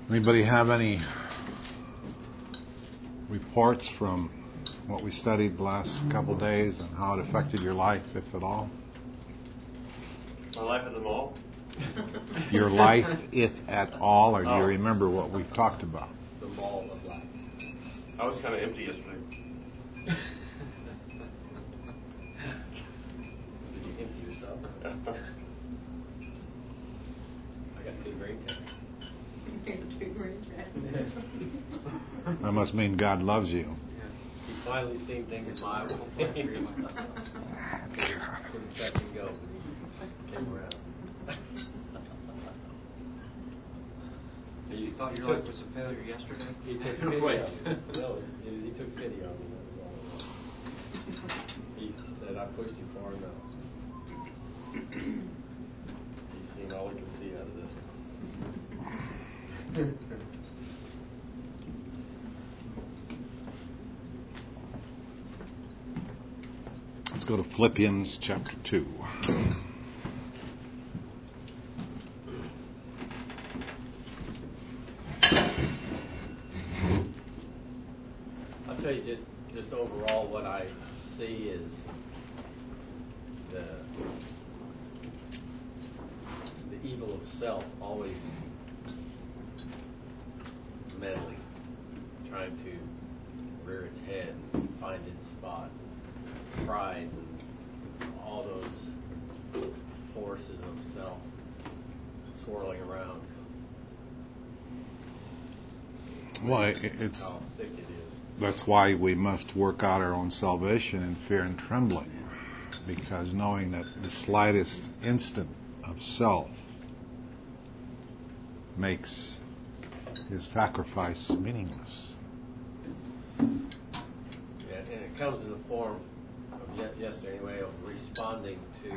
Anybody have any reports from what we studied the last couple of days and how it affected your life, if at all? My life at the mall? Your life, if at all, or do you remember what we've talked about? The mall of life. I was kind of empty yesterday. Did you empty yourself? I got 2 brain tags. That must mean God loves you. Yeah. He finally seen things my way. Couldn't touch and go, but he came around. You thought your life was a failure yesterday? He took pity on me. No, he took pity on me. He said, I pushed you far enough. He's seen all he can see out of this one. Let's go to Philippians chapter 2. I'll tell you just overall what I see is the evil of self always meddling, trying to rear its head and find its spot. Pride and all those forces of self swirling around. Well, it's how thick it is. that's why we must work out our own salvation in fear and trembling, because knowing that the slightest instant of self makes his sacrifice meaningless. Yeah, and it comes in the form of yesterday anyway of responding to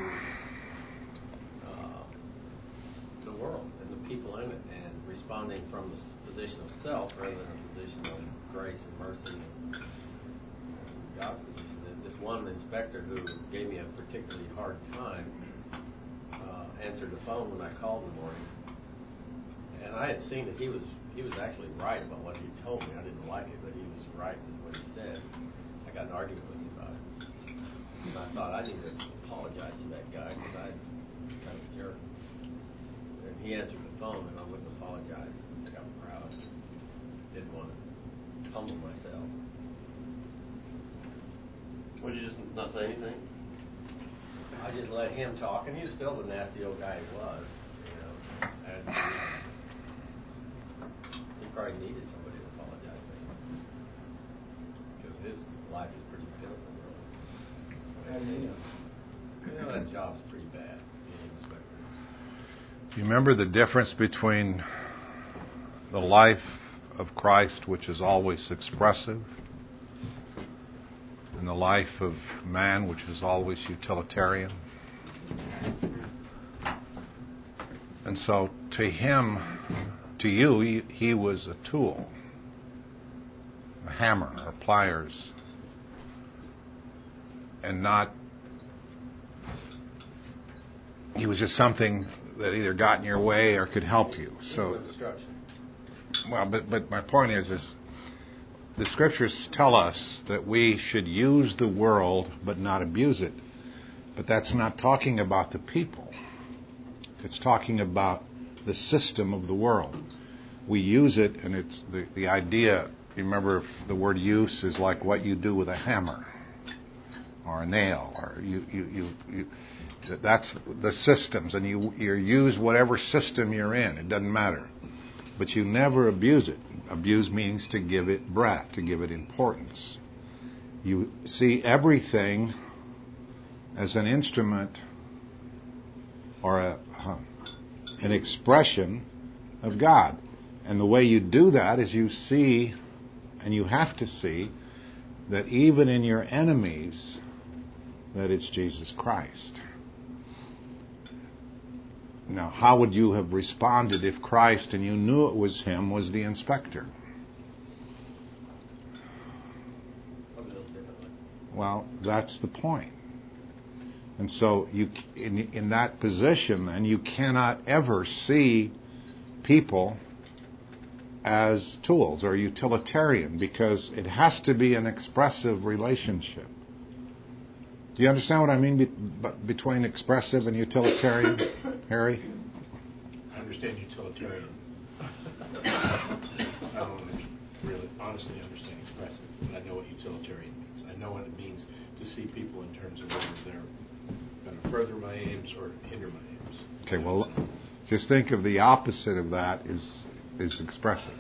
the world and the people in it, and responding from the position of self rather than a position of grace and mercy and God's position. This one inspector who gave me a particularly hard time answered the phone when I called in the morning, and I had seen that he was actually right about what he told me. I didn't like it, but he was right in what he said. I got in an argument with him about it. And I thought I need to apologize to that guy because I was kind of a jerk. And he answered the phone and I wouldn't apologize. I got proud. Didn't want to humble myself. Would you just not say anything? I just let him talk, and he was still the nasty old guy he was. You know, and he probably needed somebody to apologize to him because his life is pretty pitiful, really. You know, that job's pretty bad, being an inspector. Do you remember the difference between the life of Christ, which is always expressive, and the life of man, which is always utilitarian? And so to him, to you, he was a tool, a hammer or pliers, and not, he was just something that either got in your way or could help you. So, well, but my point is the Scriptures tell us that we should use the world but not abuse it. But that's not talking about the people. It's talking about the system of the world. We use it, and it's the idea. You remember, the word use is like what you do with a hammer or a nail, or you that's the systems, and you use whatever system you're in. It doesn't matter, but you never abuse it. Abuse means to give it breath, to give it importance. You see everything as an instrument or an expression of God. And the way you do that is you see, and you have to see, that even in your enemies, that it's Jesus Christ. Now, how would you have responded if Christ, and you knew it was Him, was the inspector? Well, that's the point. And so, you, in that position, then, you cannot ever see people as tools or utilitarian because it has to be an expressive relationship. Do you understand what I mean between expressive and utilitarian, Harry? I understand utilitarian. I don't really honestly understand expressive, but I know what utilitarian means. I know what it means to see people in terms of whether they're going to further my aims or hinder my aims. Okay, well, just think of the opposite of that is expressive.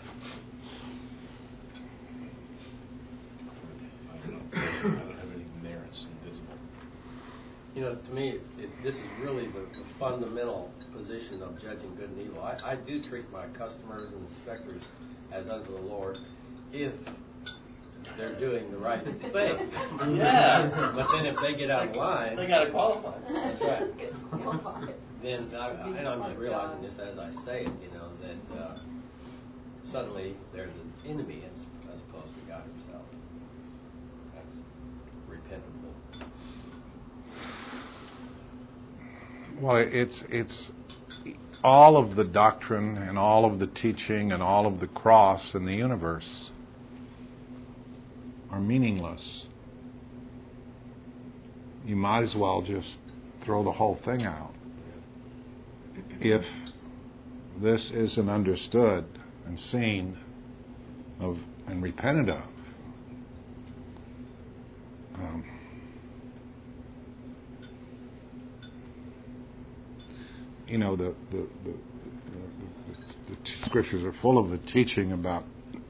I don't have any merits invisible. You know, to me, this is really the fundamental position of judging good and evil. I do treat my customers and inspectors as unto the Lord if they're doing the right thing. Yeah. But then if they get out of line, They got to qualify. that's right. Then and I'm just realizing this as I say it, you know, that suddenly there's an enemy as opposed to God Himself. That's repentable. Well, it's all of the doctrine and all of the teaching and all of the cross in the universe are meaningless. You might as well just throw the whole thing out if this isn't understood and seen of and repented of. You know, the scriptures are full of the teaching about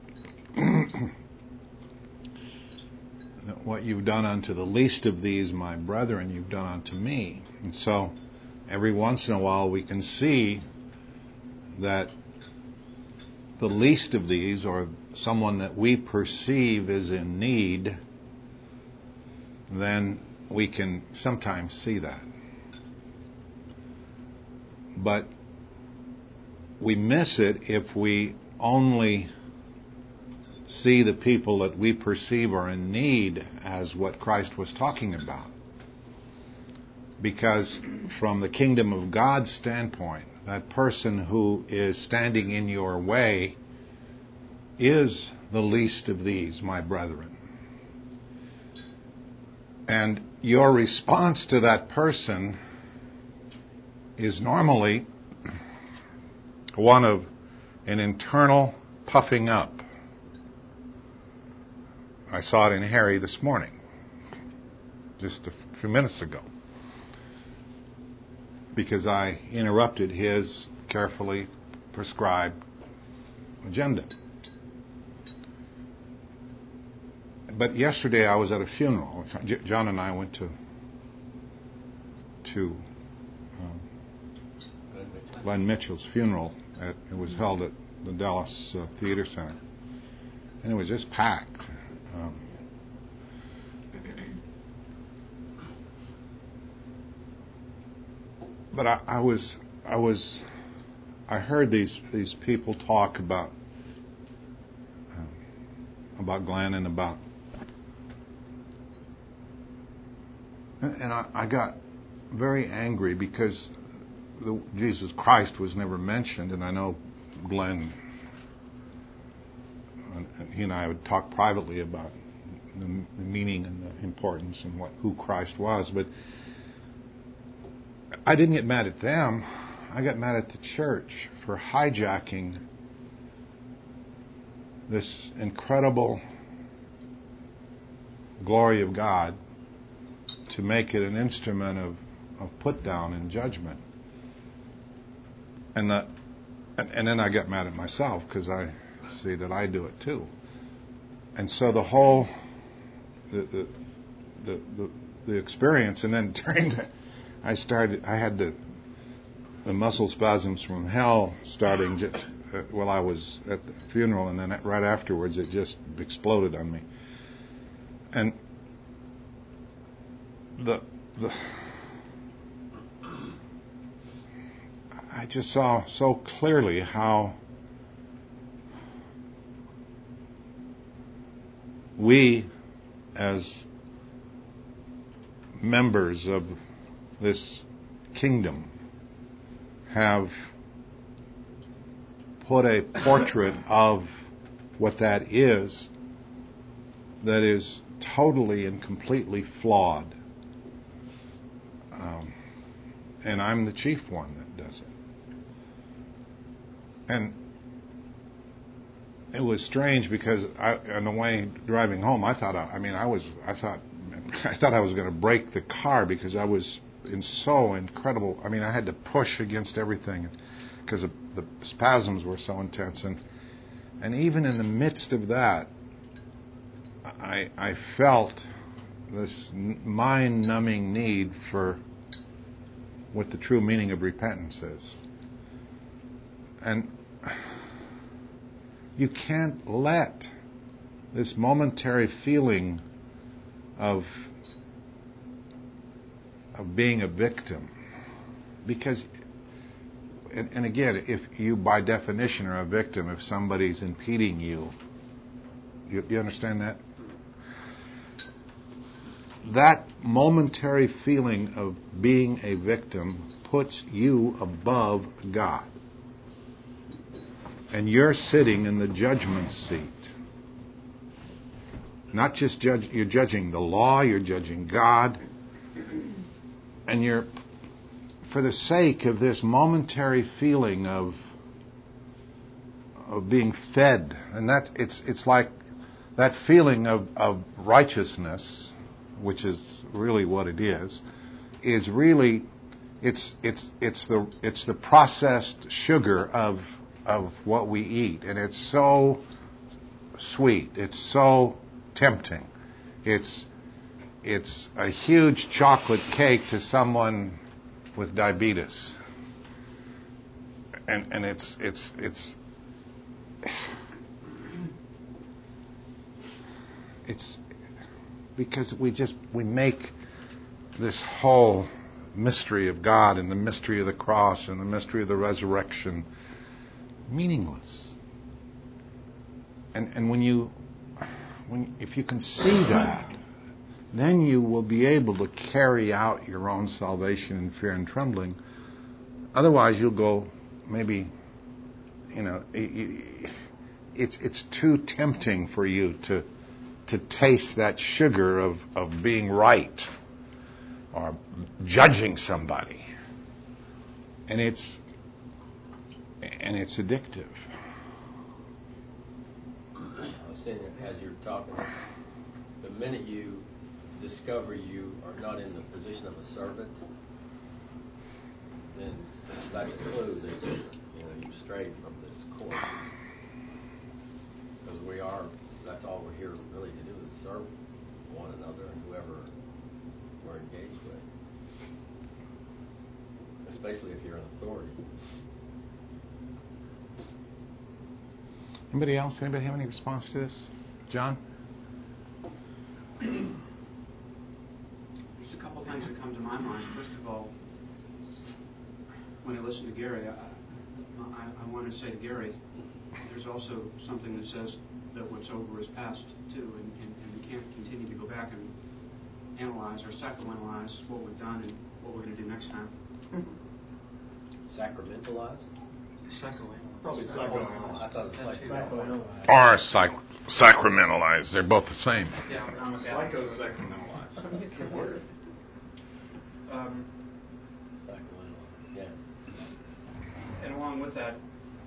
what you've done unto the least of these, my brethren, you've done unto me. And so every once in a while we can see that the least of these, or someone that we perceive is in need, then we can sometimes see that. But we miss it if we only see the people that we perceive are in need as what Christ was talking about. Because from the kingdom of God's standpoint, that person who is standing in your way is the least of these, my brethren. And your response to that person is normally one of an internal puffing up. I saw it in Harry this morning, just a few minutes ago, because I interrupted his carefully prescribed agenda. But yesterday I was at a funeral. John and I went to Glenn Mitchell's funeral. It was held at the Dallas Theater Center, and it was just packed. But I heard these people talk about Glenn and I got very angry because Jesus Christ was never mentioned, and I know Glenn, he and I would talk privately about the meaning and the importance and who Christ was, but I didn't get mad at them. I got mad at the church for hijacking this incredible glory of God to make it an instrument of put down and judgment. And then I got mad at myself because I see that I do it too. And so the whole the experience, and then during that, I had the muscle spasms from hell starting just while I was at the funeral, and then right afterwards it just exploded on me. And I just saw so clearly how we, as members of this kingdom, have put a portrait of what that is totally and completely flawed. And I'm the chief one that does it. And it was strange because on the way driving home, I thought I was going to break the car because I was in so incredible. I had to push against everything because the spasms were so intense, and even in the midst of that, I felt this mind-numbing need for what the true meaning of repentance is. And you can't let this momentary feeling of being a victim, because, and again, if you by definition are a victim, if somebody's impeding you understand that? That momentary feeling of being a victim puts you above God. And you're sitting in the judgment seat. Not just you're judging the law, you're judging God. And you're, for the sake of this momentary feeling of being fed, and it's like that feeling of righteousness, which is really what it is really it's the processed sugar of what we eat, and it's so sweet, it's so tempting. It's a huge chocolate cake to someone with diabetes, and it's because we make this whole mystery of God and the mystery of the cross and the mystery of the resurrection meaningless. And if you can see that, then you will be able to carry out your own salvation in fear and trembling. Otherwise, you'll go maybe, it's too tempting for you to taste that sugar of being right or judging somebody, and it's addictive. I was saying as you're talking, the minute you discover you are not in the position of a servant, then that's a clue that you've strayed from this course. Because that's all we're here really to do is serve one another and whoever we're engaged with. Especially if you're in authority. Anybody else? Anybody have any response to this? John? There's a couple things that come to my mind. First of all, when I listen to Gary, I want to say to Gary, there's also something that says that what's over is past, too, and we can't continue to go back and analyze or psychoanalyze what we've done and what we're going to do next time. Sacramentalized? Probably psychoanalyzed. I thought it was like Or sacramentalized. They're both the same. Yeah, I'm a Psycho-sacramentalized. Good word. psychoanalyzed, yeah. And along with that,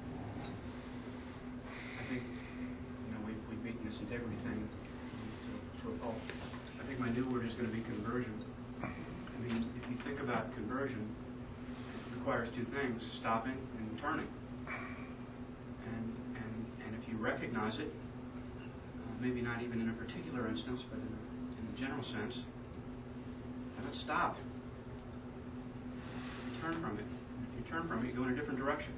I think we've beaten this integrity thing to a pulp. I think my new word is going to be conversion. I mean, if you think about conversion, it requires two things: stopping and turning. And if you recognize it, maybe not even in a particular instance, but in the general sense, then it stop. You turn from it. If you turn from it, you go in a different direction.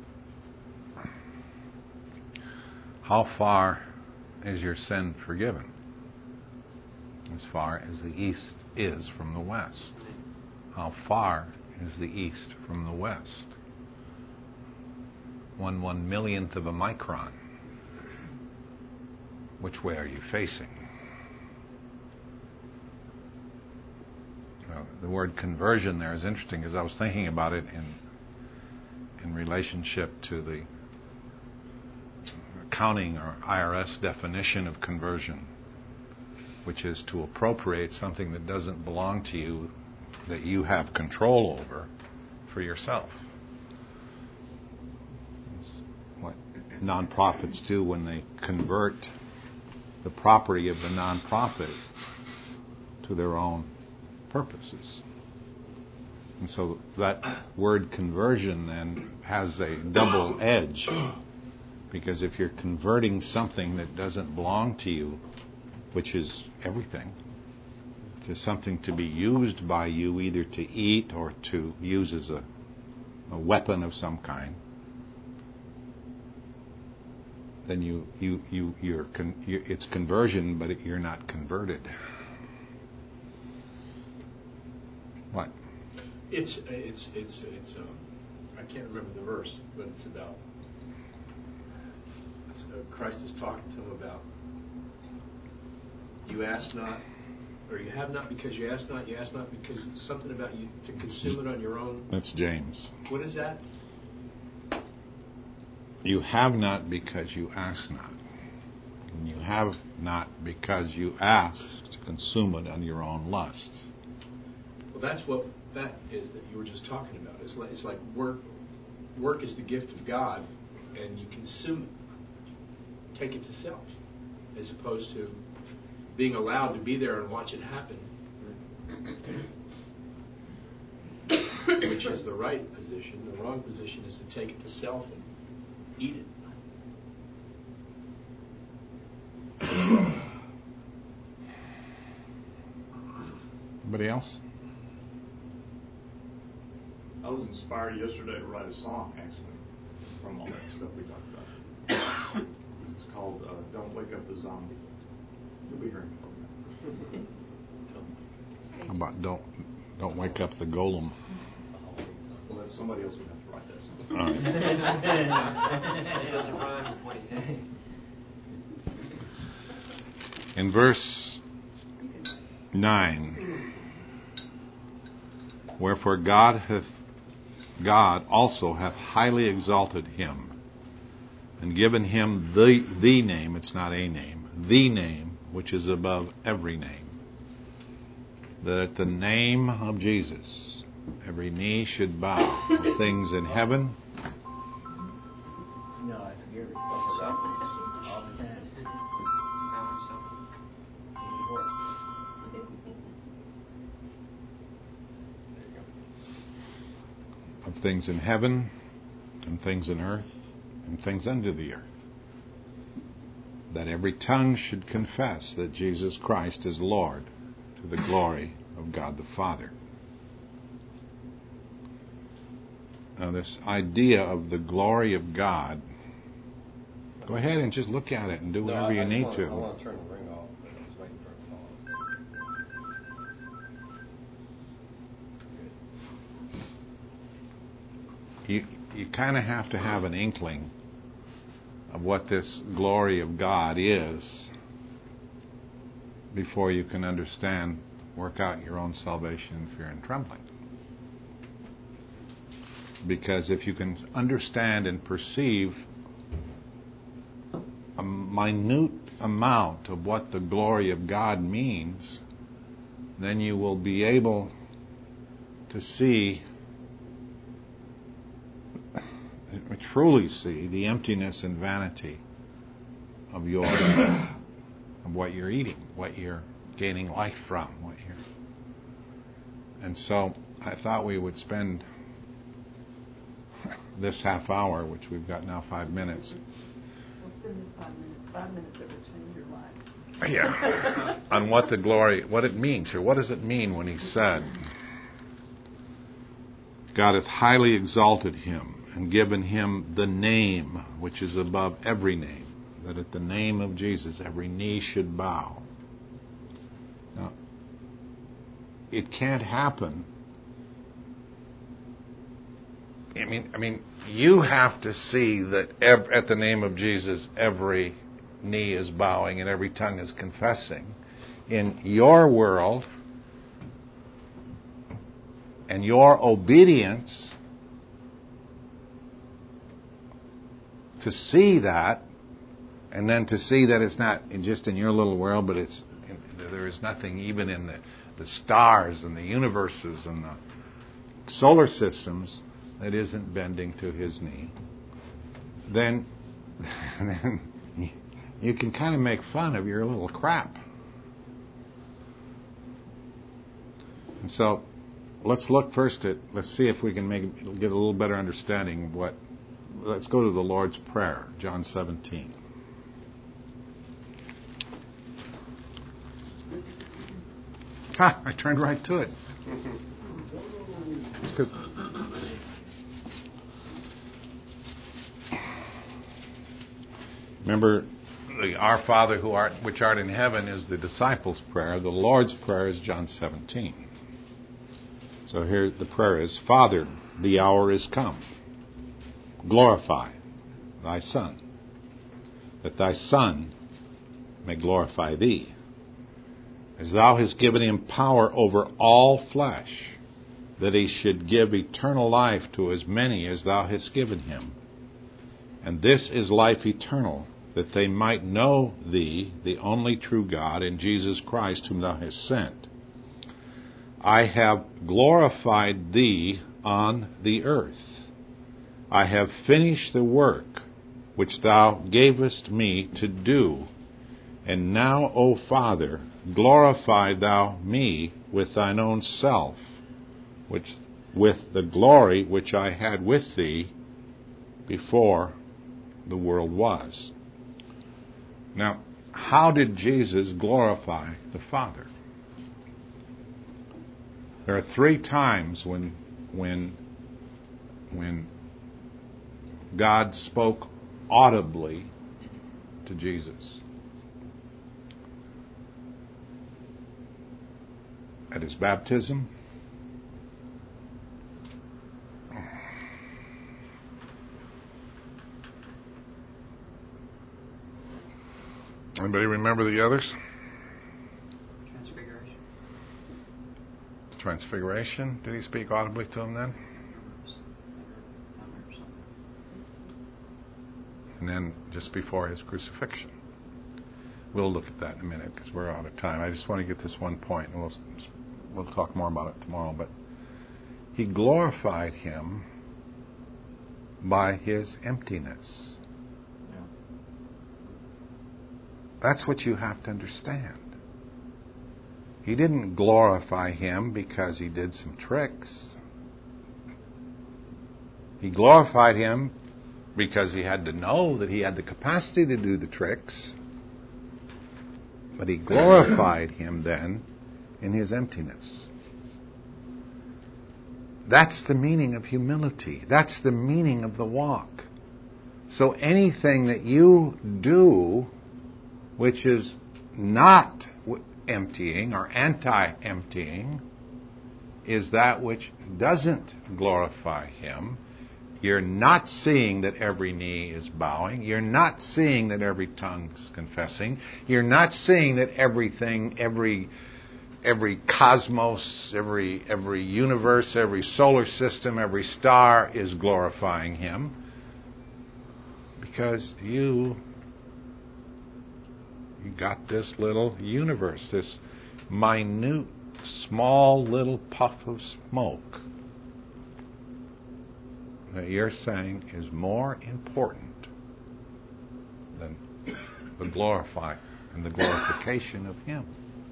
How far is your sin forgiven? As far as the east is from the west. How far is the east from the west? 1/1,000,000th of a micron. Which way are you facing? Well, the word conversion there is interesting because I was thinking about it in relationship to accounting or IRS definition of conversion, which is to appropriate something that doesn't belong to you, that you have control over, for yourself. It's what nonprofits do when they convert the property of the nonprofit to their own purposes. And so that word conversion then has a double edge, because if you're converting something that doesn't belong to you, which is everything, to something to be used by you, either to eat or to use as a weapon of some kind, then it's conversion, but you're not converted. What? It's I can't remember the verse, but it's about Christ is talking to him about, you ask not, or you have not because you ask not because something about you to consume it on your own. That's James. What is that? You have not because you ask not. And you have not because you ask to consume it on your own lusts. Well, that's what that is that you were just talking about. It's like work. Work is the gift of God, and you consume it, take it to self, as opposed to being allowed to be there and watch it happen, which is the right position. The wrong position is to take it to self and eat it. Anybody else? I was inspired yesterday to write a song, actually, from all that stuff we talked about. It's called Don't Wake Up the Zombie. You'll be hearing it. How about don't wake up the golem? Well, that's somebody else would have to write that song. All right. It doesn't rhyme with what he's saying. In verse 9, wherefore God also hath highly exalted him, and given him the name, it's not a name, the name which is above every name, that at the name of Jesus every knee should bow, of things in heaven, No, it's Gary. All the time. of things in heaven, and things in earth, and things under the earth, that every tongue should confess that Jesus Christ is Lord, to the glory of God the Father. Now, this idea of the glory of God, go ahead and just look at it and do whatever you need to. I want to turn the ring off, but I was waiting for it to pause. You kind of have to have an inkling of what this glory of God is before you can understand, work out your own salvation in fear and trembling. Because if you can understand and perceive a minute amount of what the glory of God means, then you will be able to see, truly see, the emptiness and vanity of what you're eating, what you're gaining life from, and so I thought we would spend this half hour, which we've got now 5 minutes. We'll spend this 5 minutes. 5 minutes that will change your life. Yeah, on what the glory, what it means here. What does it mean when he said, God hath highly exalted him and given him the name which is above every name, that at the name of Jesus every knee should bow. Now, it can't happen. I mean, you have to see that at the name of Jesus every knee is bowing and every tongue is confessing. In your world and your obedience to see that And then to see that it's not just in your little world, but there is nothing even in the stars and the universes and the solar systems that isn't bending to His knee, then you can kind of make fun of your little crap. And so let's look first let's see if we can get a little better understanding of let's go to the Lord's Prayer, John 17. I turned right to it. It's 'cause remember, Our Father which art in heaven is the disciples' prayer. The Lord's Prayer is John 17. So here the prayer is, Father, the hour is come. Glorify thy Son, that thy Son may glorify thee, as thou hast given him power over all flesh, that he should give eternal life to as many as thou hast given him. And this is life eternal, that they might know thee, the only true God, and Jesus Christ, whom thou hast sent. I have glorified thee on the earth. I have finished the work which thou gavest me to do. And now, O Father, glorify thou me with thine own self, with the glory which I had with thee before the world was. Now, how did Jesus glorify the Father? There are 3 times when God spoke audibly to Jesus. At his baptism, anybody remember the others? Transfiguration. Did he speak audibly to him then? And then just before his crucifixion. We'll look at that in a minute because we're out of time. I just want to get this one point, and we'll talk more about it tomorrow. But he glorified him by his emptiness. That's what you have to understand. He didn't glorify him because he did some tricks. He glorified him because he had to know that he had the capacity to do the tricks. But he glorified him then in his emptiness. That's the meaning of humility. That's the meaning of the walk. So anything that you do which is not emptying or anti-emptying is that which doesn't glorify him. You're not seeing that every knee is bowing. You're not seeing that every tongue is confessing. You're not seeing that everything, every cosmos, every universe, every solar system, every star is glorifying him. Because you got this little universe, this minute, small little puff of smoke that you're saying is more important than the glorify and the glorification of him.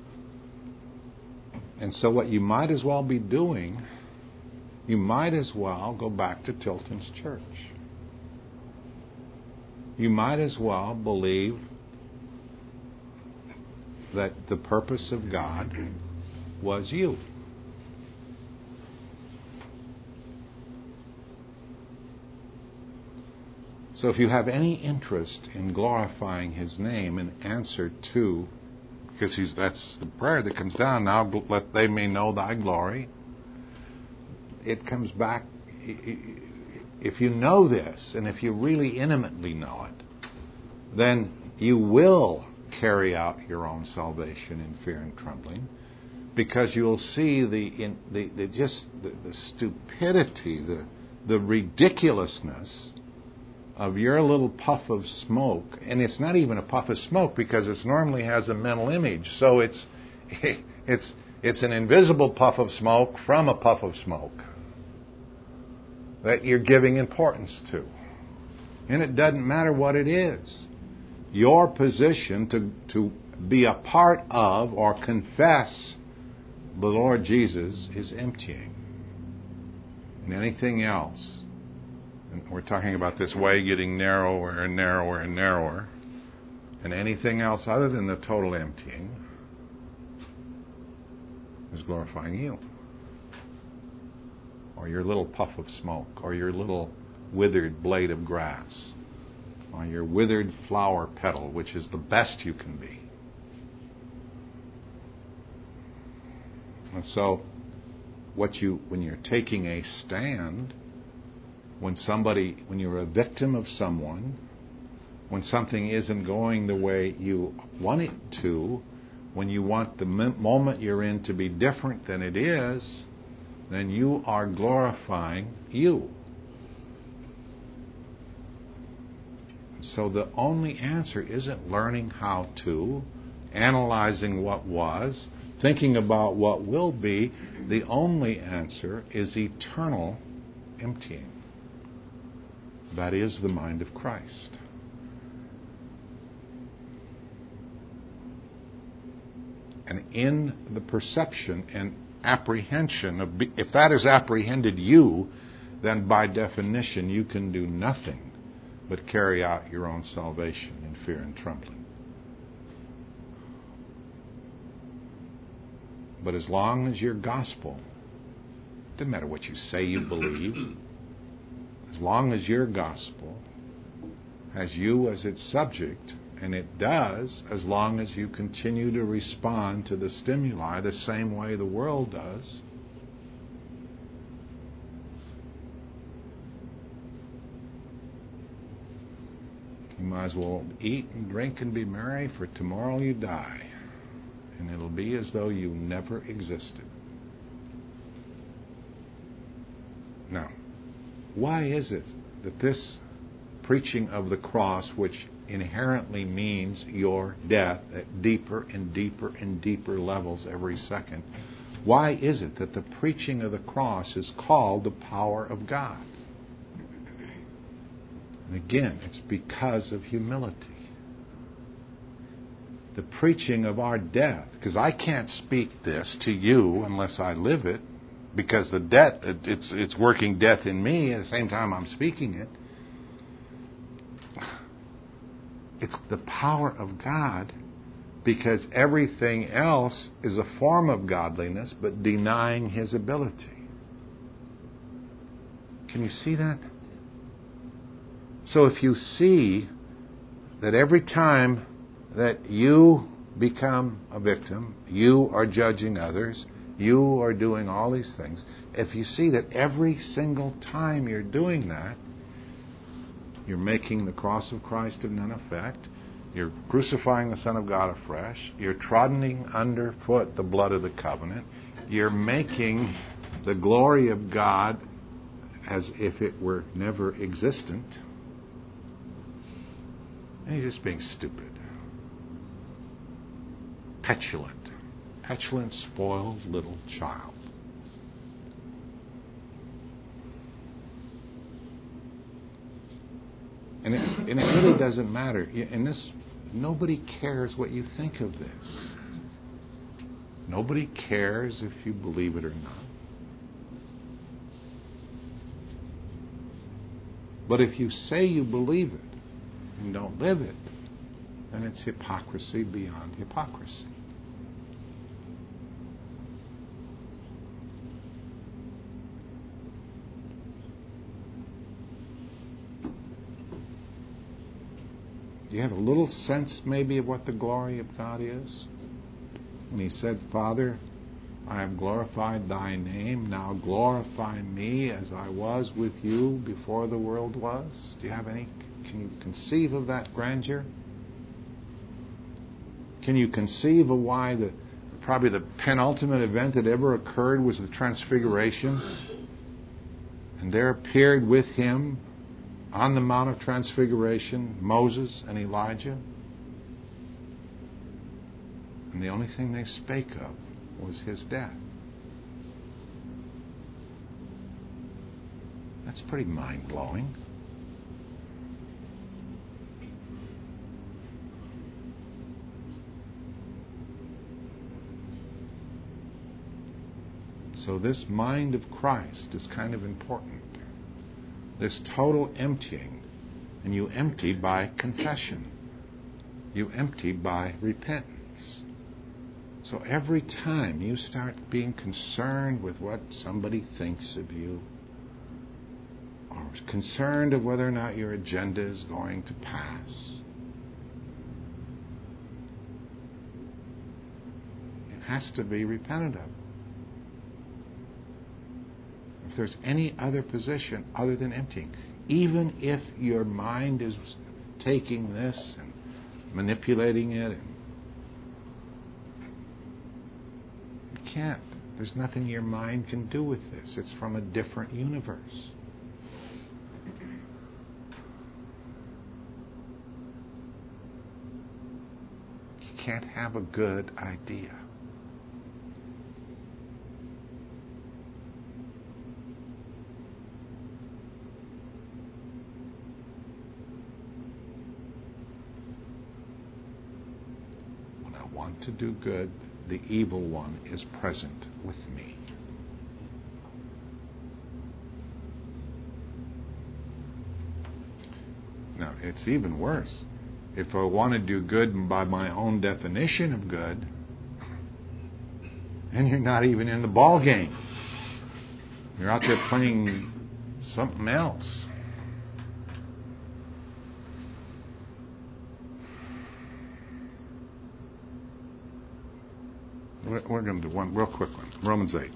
And so what you might as well be doing, you might as well go back to Tilton's church. You might as well believe that the purpose of God was you. So if you have any interest in glorifying his name in answer to, because that's the prayer that comes down, now let they may know thy glory, it comes back, if you know this, and if you really intimately know it, then you will carry out your own salvation in fear and trembling, because you'll see the stupidity, the ridiculousness of your little puff of smoke, and it's not even a puff of smoke because it normally has a mental image. So it's an invisible puff of smoke from a puff of smoke that you're giving importance to. And it doesn't matter what it is. Your position to be a part of or confess the Lord Jesus is emptying. And anything else, and we're talking about this way getting narrower and narrower and narrower, and anything else other than the total emptying is glorifying you. Or your little puff of smoke, or your little withered blade of grass, or your withered flower petal, which is the best you can be. And so, when you're taking a stand, when you're a victim of someone, when something isn't going the way you want it to, when you want the moment you're in to be different than it is, then you are glorifying you. So the only answer isn't learning how to, analyzing what was, thinking about what will be. The only answer is eternal emptying. That is the mind of Christ. And in the perception and apprehension of, if that has apprehended you, then by definition you can do nothing but carry out your own salvation in fear and trembling. But as long as your gospel, doesn't matter what you say you believe, as long as your gospel has you as its subject, and it does as long as you continue to respond to the stimuli the same way the world does, you might as well eat and drink and be merry, for tomorrow you die, and it'll be as though you never existed. Now, why is it that this preaching of the cross, which inherently means your death at deeper and deeper and deeper levels every second, why is it that the preaching of the cross is called the power of God? And again, it's because of humility. The preaching of our death, because I can't speak this to you unless I live it, because the death, it's working death in me at the same time I'm speaking it. It's the power of God, because everything else is a form of godliness but denying His ability. Can you see that? So if you see that every time that you become a victim, you are judging others, you are doing all these things, if you see that every single time you're doing that, you're making the cross of Christ of none effect, you're crucifying the Son of God afresh, you're troddening underfoot the blood of the covenant, you're making the glory of God as if it were never existent, and you're just being stupid. Petulant, spoiled little child. And it really doesn't matter. In this, nobody cares what you think of this. Nobody cares if you believe it or not. But if you say you believe it and don't live it, then it's hypocrisy beyond hypocrisy. Do you have a little sense maybe of what the glory of God is? When He said, Father, I have glorified Thy name, now glorify me as I was with you before the world was. Do you have any? Can you conceive of that grandeur? Can you conceive of why probably the penultimate event that ever occurred was the Transfiguration? And there appeared with Him on the Mount of Transfiguration, Moses and Elijah. And the only thing they spake of was his death. That's pretty mind-blowing. So this mind of Christ is kind of important. This total emptying. And you empty by confession. You empty by repentance. So every time you start being concerned with what somebody thinks of you, or concerned of whether or not your agenda is going to pass, it has to be repented of. If there's any other position other than emptying, even if your mind is taking this and manipulating it, and you can't. There's nothing your mind can do with this. It's from a different universe. You can't have a good idea. To do good, the evil one is present with me. Now, it's even worse. If I want to do good by my own definition of good, and you're not even in the ball game. You're out there playing something else. We're going to do one real quick one. Romans 8.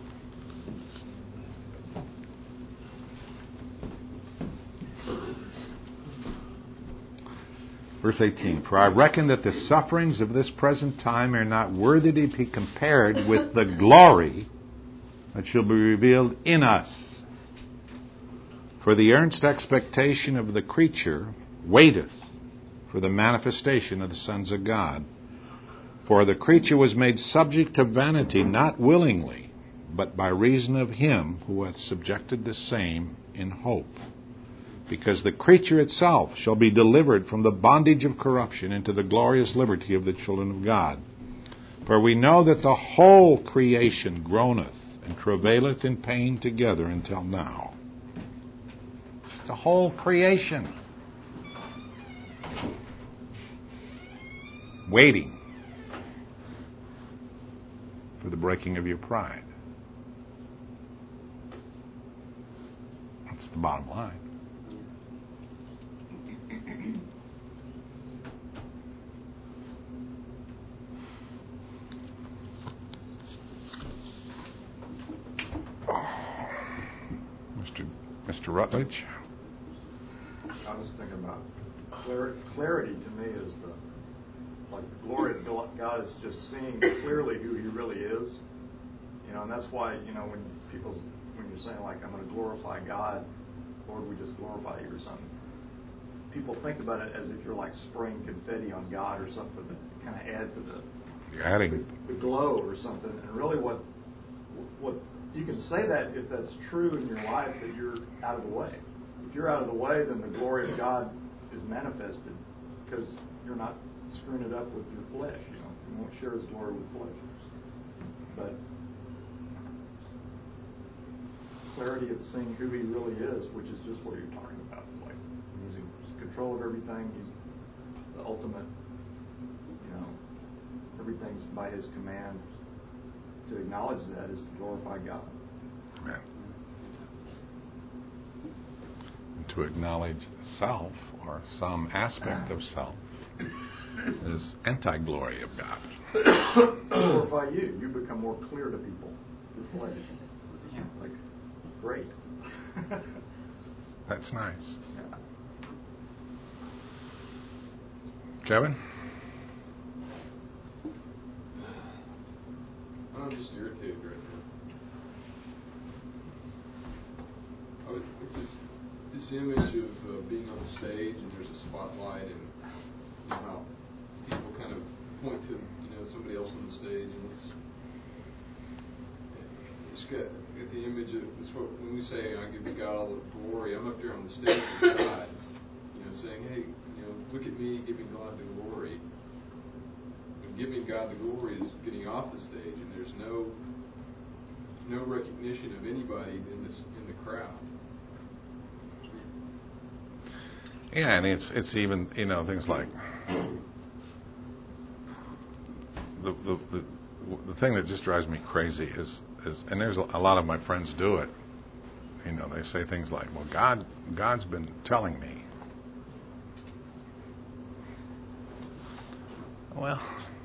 Verse 18. For I reckon that the sufferings of this present time are not worthy to be compared with the glory that shall be revealed in us. For the earnest expectation of the creature waiteth for the manifestation of the sons of God. For the creature was made subject to vanity, not willingly, but by reason of him who hath subjected the same in hope. Because the creature itself shall be delivered from the bondage of corruption into the glorious liberty of the children of God. For we know that the whole creation groaneth and travaileth in pain together until now. It's the whole creation. Waiting for the breaking of your pride. That's the bottom line. Mr. Rutledge? I was thinking about clarity to me is the glory of God is just seeing clearly who He really is. And that's why, when you're saying I'm going to glorify God, Lord, we just glorify you or something. People think about it as if you're spraying confetti on God or something that kind of add to the glow or something. And really what you can say that if that's true in your life, that you're out of the way. If you're out of the way, then the glory of God is manifested because you're not screwing it up with your flesh. You won't share His glory with flesh. But clarity of seeing who He really is, which is just what you're talking about. It's He's in control of everything. He's the ultimate. Everything's by His command. To acknowledge that is to glorify God. Amen. And to acknowledge self or some aspect of self is anti-glory of God. To glorify you. You become more clear to people. Your flesh. Great. That's nice. Yeah. Kevin? I'm just irritated right now. This this image of being on the stage and there's a spotlight and how people kind of point to somebody else on the stage, and it's got the image of this. When we say I give you God all the glory, I'm up there on the stage with God, saying, hey, look at me giving God the glory. But giving God the glory is getting off the stage, and there's no recognition of anybody in the crowd. Yeah, and it's even things like the thing that just drives me crazy is and there's a lot of my friends do it. They say things like, "Well, God's been telling me." Well,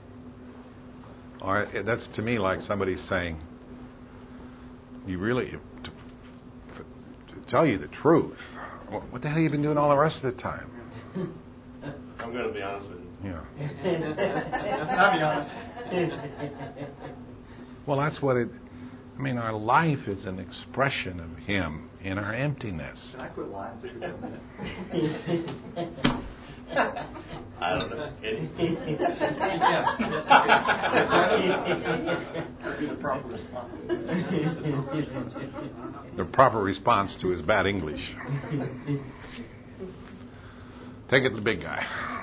or that's to me like somebody saying, "You really to tell you the truth. What the hell have you been doing all the rest of the time?" I'm going to be honest with you. Yeah. I'll be honest. Well, that's what it. I mean, our life is an expression of Him in our emptiness. Can I quit lying for a minute? I don't know. That'd be the proper response. The proper response to his bad English. Take it to the big guy.